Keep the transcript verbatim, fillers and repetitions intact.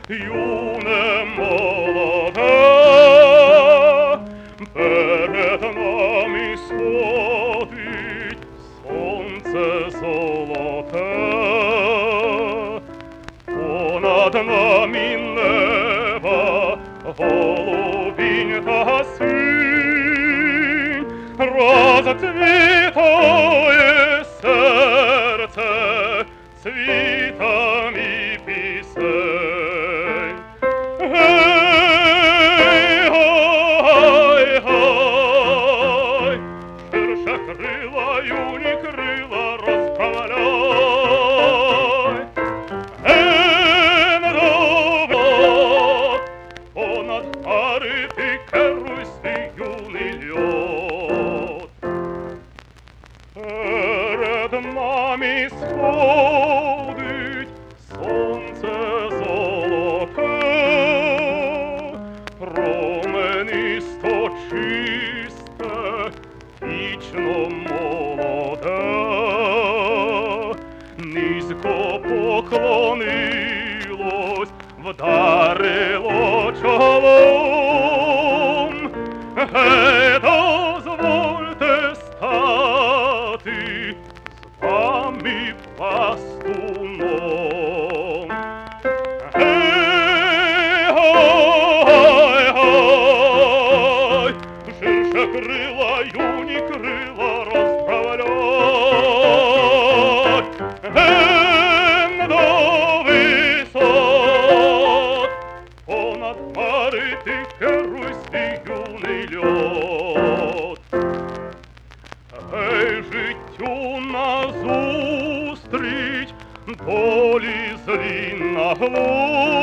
юне молоде, перед нами сходить сонце золоте, понад нами неба голубінь та синь, розцвітає серце цвітами пісень. Гей, гай, гай, ширше крила, юні крила розправляй. Ген довод, понад пари ти керуй свій юний льот. Перед нами сходить сонце золоте, променисто чисте, вічно молоде, низько поклонилось, вдарило чолом. Гей, дозвольте стати з вами пластуном. Гей, гай, гай, ширше крила, юні крила розправляй. Ген до висот, понад пари ти керуй свій юний льот. Гей, життю назустріч, долі злі на глум,